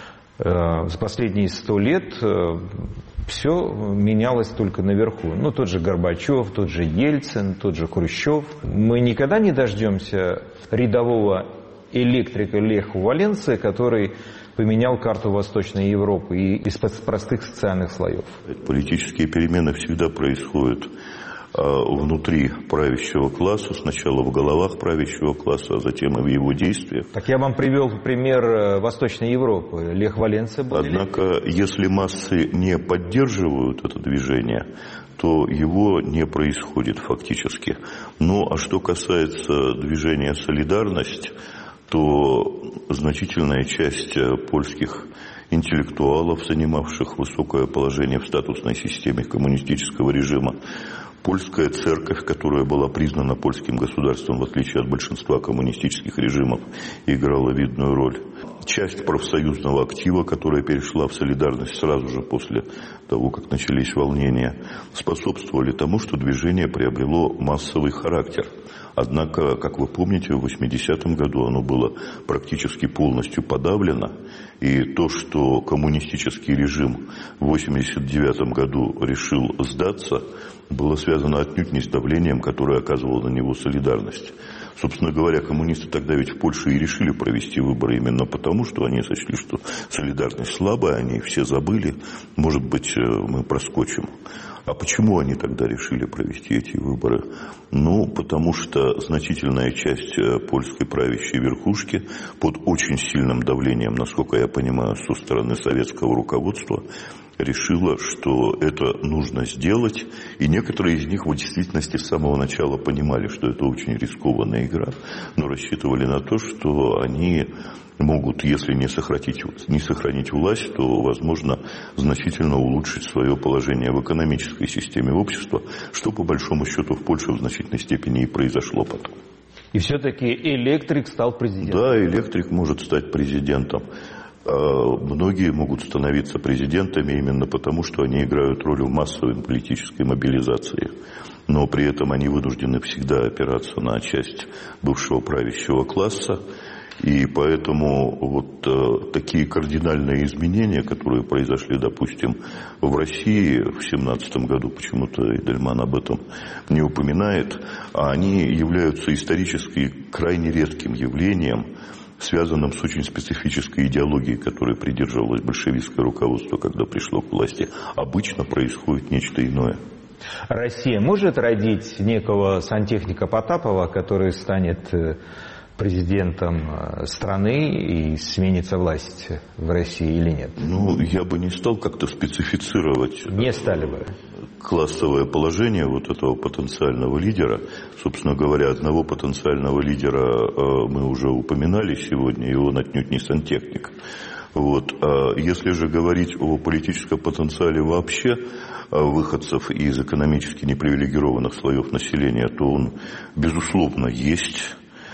За последние 100 лет все менялось только наверху. Тот же Горбачев, тот же Ельцин, тот же Хрущев. Мы никогда не дождемся рядового электрика Леха Валенсы, который поменял карту Восточной Европы и из простых социальных слоев. Политические перемены всегда происходят внутри правящего класса, сначала в головах правящего класса, а затем и в его действиях. Так я вам привел пример Восточной Европы. Лех Валенса был. Однако, если массы не поддерживают это движение, то его не происходит фактически. А что касается движения «Солидарность», то значительная часть польских интеллектуалов, занимавших высокое положение в статусной системе коммунистического режима, польская церковь, которая была признана польским государством, в отличие от большинства коммунистических режимов, играла видную роль. Часть профсоюзного актива, которая перешла в «Солидарность» сразу же после того, как начались волнения, способствовали тому, что движение приобрело массовый характер. Однако, как вы помните, в 80-м году оно было практически полностью подавлено, и то, что коммунистический режим в 89-м году решил сдаться, было связано отнюдь не с давлением, которое оказывала на него «Солидарность». Собственно говоря, коммунисты тогда ведь в Польше и решили провести выборы именно потому, что они сочли, что «Солидарность» слабая, они все забыли, может быть, мы проскочим. А почему они тогда решили провести эти выборы? Потому что значительная часть польской правящей верхушки под очень сильным давлением, насколько я понимаю, со стороны советского руководства, решила, что это нужно сделать, и некоторые из них в действительности с самого начала понимали, что это очень рискованная игра, но рассчитывали на то, что они могут, если не сохранить власть, то, возможно, значительно улучшить свое положение в экономической системе общества, что, по большому счету, в Польше в значительной степени и произошло потом. И все-таки Электрик стал президентом. Да, Электрик может стать президентом. Многие могут становиться президентами именно потому, что они играют роль в массовой политической мобилизации. Но при этом они вынуждены всегда опираться на часть бывшего правящего класса. И поэтому такие кардинальные изменения, которые произошли, допустим, в России в 2017 году, почему-то Эдельман об этом не упоминает, они являются исторически крайне редким явлением, связанным с очень специфической идеологией, которой придерживалось большевистское руководство, когда пришло к власти. Обычно происходит нечто иное. Россия может родить некого сантехника Потапова, который станет президентом страны и сменится власть в России или нет? Ну, я бы не стал как-то специфицировать. Не стали бы. Классовое положение вот этого потенциального лидера. Собственно говоря, одного потенциального лидера мы уже упоминали сегодня, и он отнюдь не сантехник. Вот. Если же говорить о политическом потенциале вообще выходцев из экономически непривилегированных слоев населения, то он, безусловно, есть.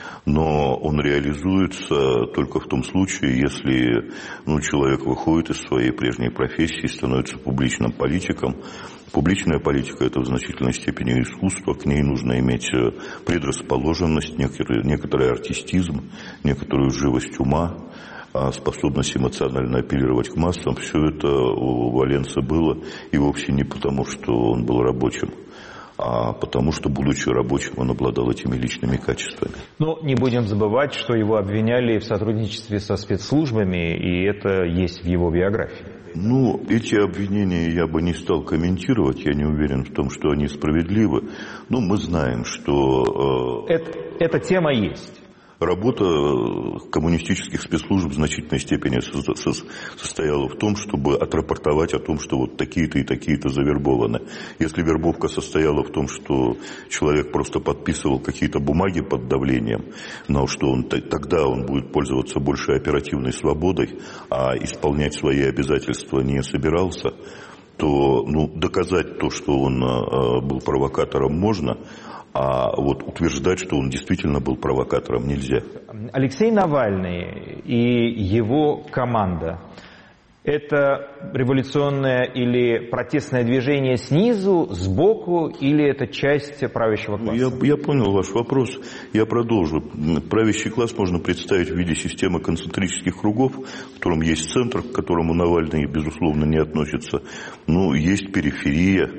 Но он реализуется только в том случае, если человек выходит из своей прежней профессии, становится публичным политиком. Публичная политика – это в значительной степени искусство, к ней нужно иметь предрасположенность, некоторый артистизм, некоторую живость ума, способность эмоционально апеллировать к массам. Все это у Валенса было, и вовсе не потому, что он был рабочим, а потому что, будучи рабочим, он обладал этими личными качествами. Но не будем забывать, что его обвиняли в сотрудничестве со спецслужбами, и это есть в его биографии. Эти обвинения я бы не стал комментировать, я не уверен в том, что они справедливы. Но мы знаем, что... Эта тема есть. Работа коммунистических спецслужб в значительной степени состояла в том, чтобы отрапортовать о том, что вот такие-то и такие-то завербованы. Если вербовка состояла в том, что человек просто подписывал какие-то бумаги под давлением, но что тогда он будет пользоваться большей оперативной свободой, а исполнять свои обязательства не собирался, то доказать то, что он был провокатором, можно. А вот утверждать, что он действительно был провокатором, нельзя. Алексей Навальный и его команда – это революционное или протестное движение снизу, сбоку, или это часть правящего класса? Я понял ваш вопрос. Я продолжу. Правящий класс можно представить в виде системы концентрических кругов, в котором есть центр, к которому Навальный, безусловно, не относится. Есть периферия,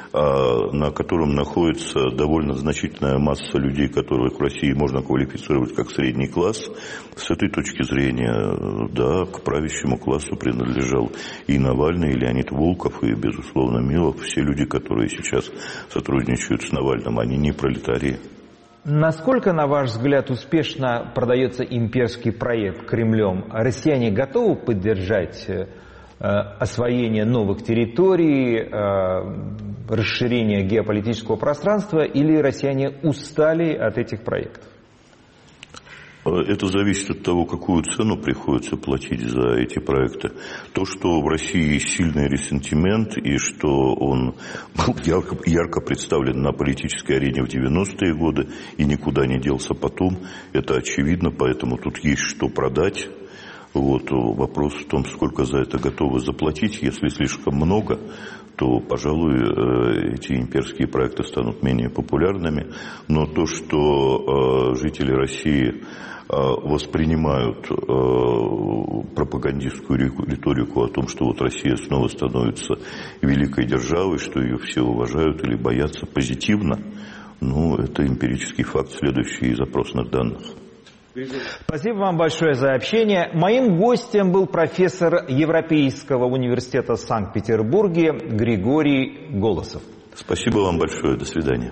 на котором находится довольно значительная масса людей, которых в России можно квалифицировать как средний класс. С этой точки зрения, да, к правящему классу принадлежал и Навальный, и Леонид Волков, и, безусловно, Милов. Все люди, которые сейчас сотрудничают с Навальным, они не пролетарии. Насколько, на ваш взгляд, успешно продается имперский проект Кремлем? Россияне готовы поддержать освоение новых территорий, расширение геополитического пространства, или россияне устали от этих проектов? Это зависит от того, какую цену приходится платить за эти проекты. То, что в России есть сильный ресентимент, и что он был ярко представлен на политической арене в 90-е годы и никуда не делся потом, это очевидно, поэтому тут есть что продать. Вопрос в том, сколько за это готовы заплатить. Если слишком много, то, пожалуй, эти имперские проекты станут менее популярными. Но то, что жители России воспринимают пропагандистскую риторику о том, что Россия снова становится великой державой, что ее все уважают или боятся позитивно, это эмпирический факт, следующий из опросных данных. Спасибо вам большое за общение. Моим гостем был профессор Европейского университета в Санкт-Петербурге Григорий Голосов. Спасибо вам большое. До свидания.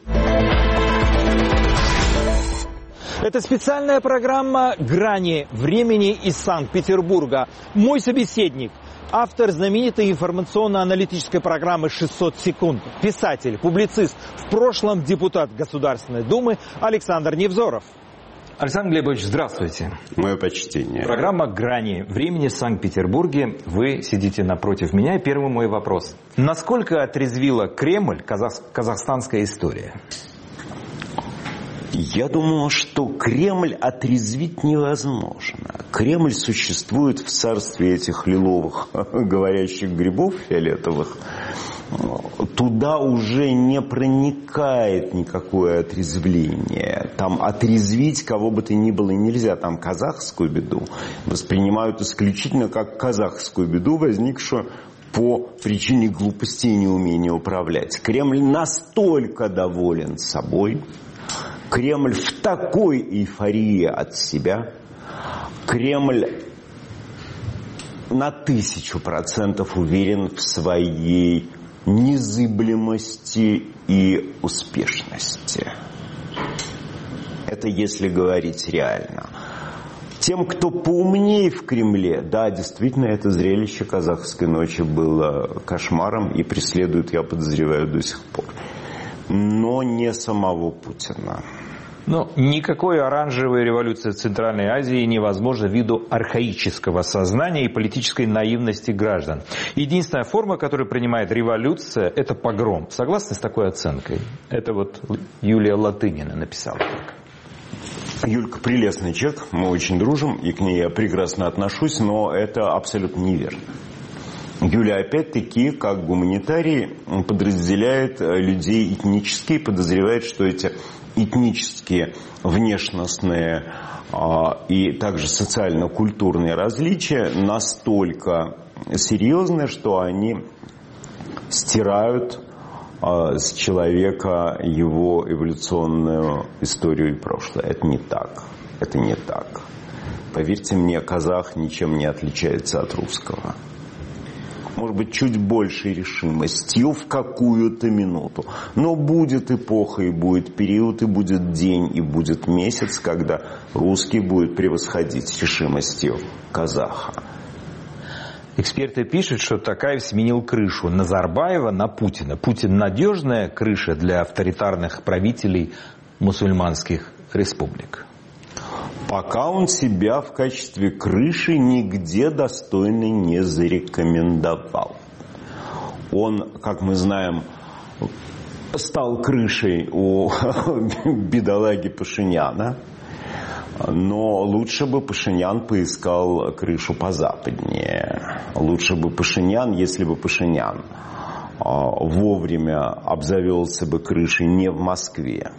Это специальная программа «Грани времени» из Санкт-Петербурга. Мой собеседник – автор знаменитой информационно-аналитической программы «600 секунд», писатель, публицист, в прошлом депутат Государственной Думы Александр Невзоров. Александр Глебович, здравствуйте. Мое почтение. Программа «Грани времени» в Санкт-Петербурге. Вы сидите напротив меня. И первый мой вопрос. Насколько отрезвила Кремль казахстанская история? Я думаю, что Кремль отрезвить невозможно. Кремль существует в царстве этих лиловых говорящих грибов фиолетовых. Туда уже не проникает никакое отрезвление. Там отрезвить кого бы то ни было нельзя. Там казахскую беду воспринимают исключительно как казахскую беду, возникшую по причине глупости и неумения управлять. Кремль настолько доволен собой, Кремль в такой эйфории от себя, Кремль на 1000% уверен в своей незыблемости и успешности. Это если говорить реально. Тем, кто поумнее в Кремле, да, действительно, это зрелище казахской ночи было кошмаром и преследует, я подозреваю, до сих пор. Но не самого Путина. Но никакой оранжевой революции в Центральной Азии невозможно ввиду архаического сознания и политической наивности граждан. Единственная форма, которую принимает революция, это погром. Согласны с такой оценкой? Это вот Юлия Латынина написала так. Юлька прелестный человек, мы очень дружим, и к ней я прекрасно отношусь, но это абсолютно неверно. Юля, опять-таки, как гуманитарий, подразделяет людей этнически, подозревает, что эти этнические, внешностные и также социально-культурные различия настолько серьезны, что они стирают с человека его эволюционную историю и прошлое. Это не так. Это не так. Поверьте мне, казах ничем не отличается от русского. Может быть, чуть большей решимостью в какую-то минуту. Но будет эпоха, и будет период, и будет день, и будет месяц, когда русский будет превосходить решимостью казаха. Эксперты пишут, что Токаев сменил крышу Назарбаева на Путина. Путин – надежная крыша для авторитарных правителей мусульманских республик. Пока он себя в качестве крыши нигде достойно не зарекомендовал. Он, как мы знаем, стал крышей у бедолаги Пашиняна. Но лучше бы Пашинян поискал крышу позападнее. Лучше бы Пашинян, если бы Пашинян вовремя обзавелся бы крышей не в Москве,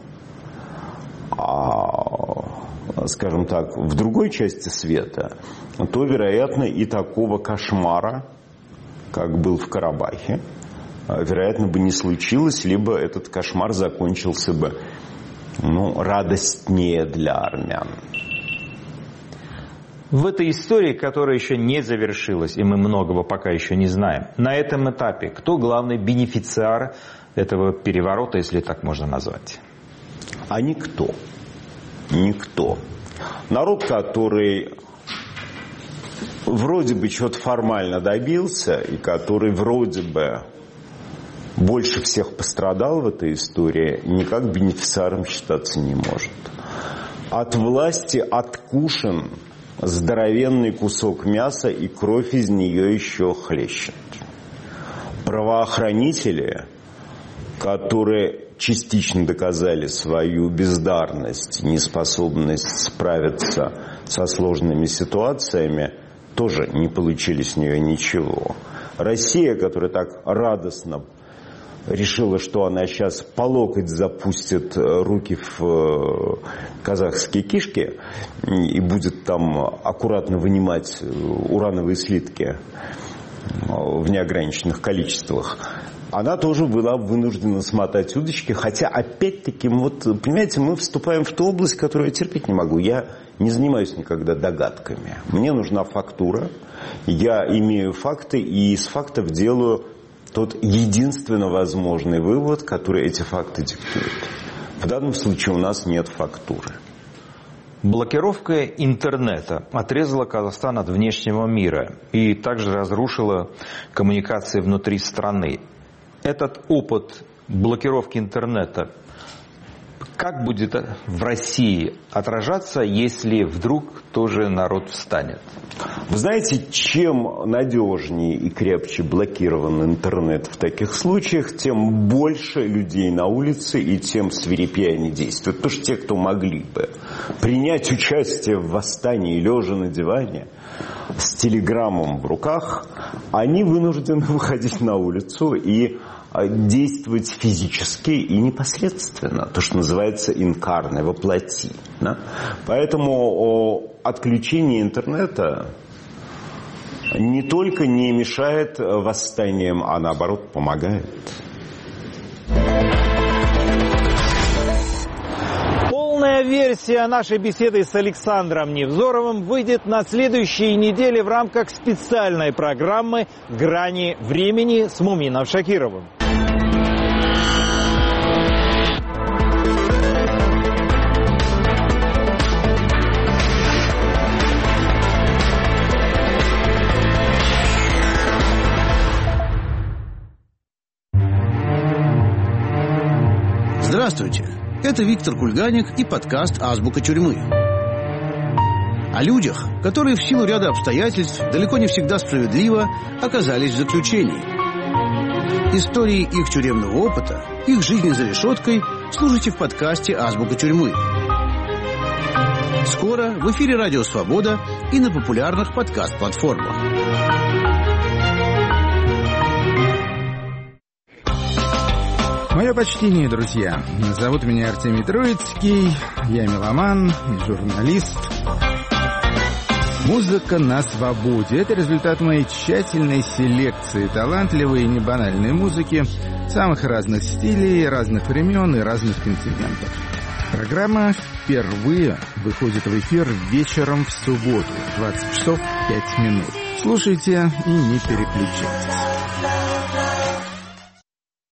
а, скажем так, в другой части света, то, вероятно, и такого кошмара, как был в Карабахе, вероятно, бы не случилось, либо этот кошмар закончился бы радостнее для армян. В этой истории, которая еще не завершилась, и мы многого пока еще не знаем, на этом этапе кто главный бенефициар этого переворота, если так можно назвать? А никто. Никто. Народ, который вроде бы чего-то формально добился, и который вроде бы больше всех пострадал в этой истории, никак бенефициаром считаться не может. От власти откушен здоровенный кусок мяса, и кровь из нее еще хлещет. Правоохранители, которые частично доказали свою бездарность, неспособность справиться со сложными ситуациями, тоже не получили с нее ничего. Россия, которая так радостно решила, что она сейчас по локоть запустит руки в казахские кишки и будет там аккуратно вынимать урановые слитки в неограниченных количествах, она тоже была вынуждена смотать удочки. Хотя, опять-таки, понимаете, мы вступаем в ту область, которую я терпеть не могу. Я не занимаюсь никогда догадками. Мне нужна фактура, я имею факты, и из фактов делаю тот единственно возможный вывод, который эти факты диктуют. В данном случае у нас нет фактуры. Блокировка интернета отрезала Казахстан от внешнего мира и также разрушила коммуникации внутри страны. Этот опыт блокировки интернета как будет в России отражаться, если вдруг тоже народ встанет? Вы знаете, чем надежнее и крепче блокирован интернет в таких случаях, тем больше людей на улице и тем свирепее они действуют. Потому что те, кто могли бы принять участие в восстании, лежа на диване, с телеграммом в руках, они вынуждены выходить на улицу и действовать физически и непосредственно, то, что называется инкарне, воплоти. Да? Поэтому отключение интернета не только не мешает восстаниям, а наоборот помогает. Полная версия нашей беседы с Александром Невзоровым выйдет на следующей неделе в рамках специальной программы «Грани времени» с Мумином Шакировым. Здравствуйте, это Виктор Кульганик и подкаст «Азбука тюрьмы». О людях, которые в силу ряда обстоятельств, далеко не всегда справедливо, оказались в заключении. Истории их тюремного опыта, их жизни за решеткой слушайте в подкасте «Азбука тюрьмы». Скоро в эфире «Радио Свобода» и на популярных подкаст-платформах. Мое почтение, друзья. Зовут меня Артемий Троицкий, я меломан, журналист. Музыка на свободе – это результат моей тщательной селекции талантливой и небанальной музыки самых разных стилей, разных времен и разных континентов. Программа впервые выходит в эфир вечером в субботу в 20 часов 5 минут. Слушайте и не переключайтесь.